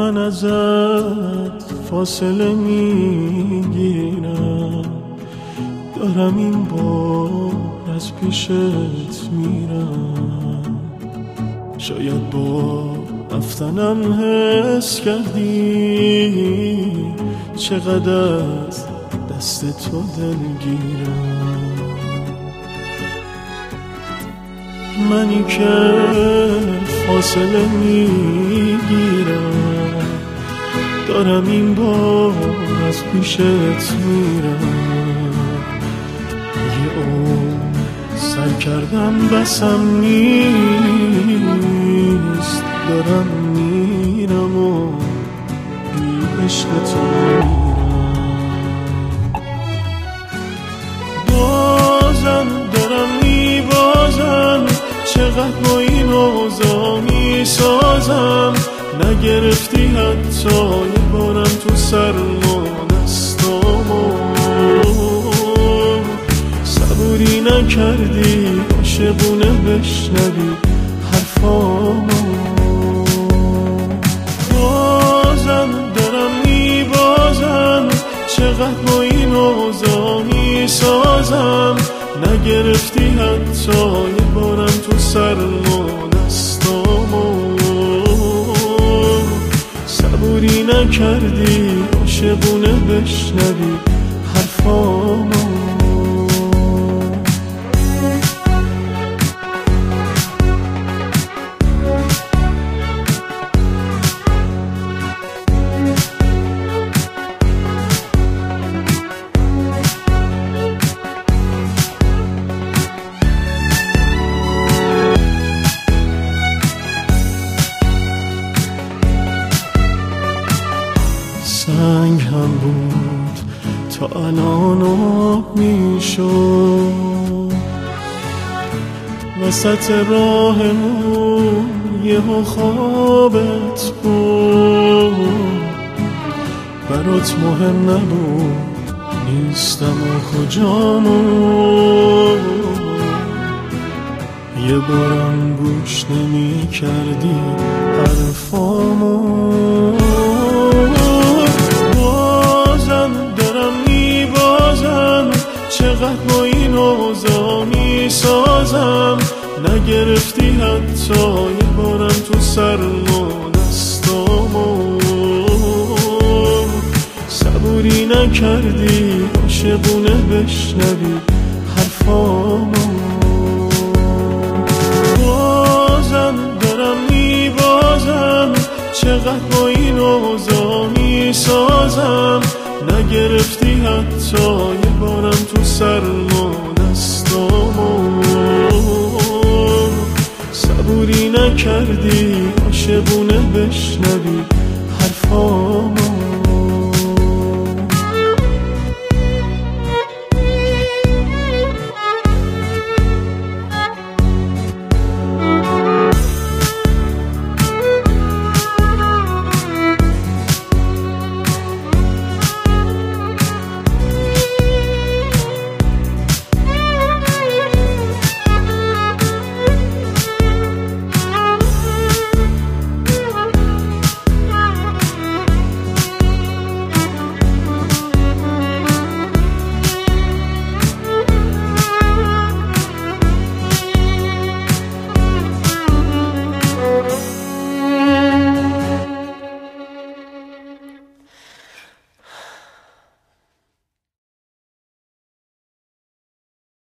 من ازت فاصله میگیرم، دارم این بار از پیشت میرم. شاید با رفتنم حس کردی چقدر از دست تو دلگیرم. منی که فاصله میگیرم، دارم این بار از پیشت میرم. یه عمر سر کردم بسم نیست، دارم میرم و بی عشق تو میرم. بازم دارم میبازم، چقدر با این اوضاع میسازم. نگرفتی حتی یه بارم تو سرما دستامو، صبوری نکردی عاشقونه بشنوی حرفامو. بازم دارم میبازم، چقدر با این اوضاع میسازم. نگرفتی حتی یه بارم تو سرما دستامو، صبوری نکردی عاشقونه بشنوی حرفامو. سنگ هم بود تا الان آب میشد، وسط راهمون یهو خوابت بود. برات مهم نبود نیستم و کجامون، یه بارم گوش نمی کردی حرفامون. چقدر با این اوضاع میسازم. نگرفتی حتی یه بارم تو سرما دستامو، صبوری نکردی عاشقونه بشنوی حرفامو. بازم دارم میبازم، چقدر با این اوضاع میسازم. نگرفتی حتی یه بارم تو سرما دستامو، صبوری نکردی عاشقونه بشنوی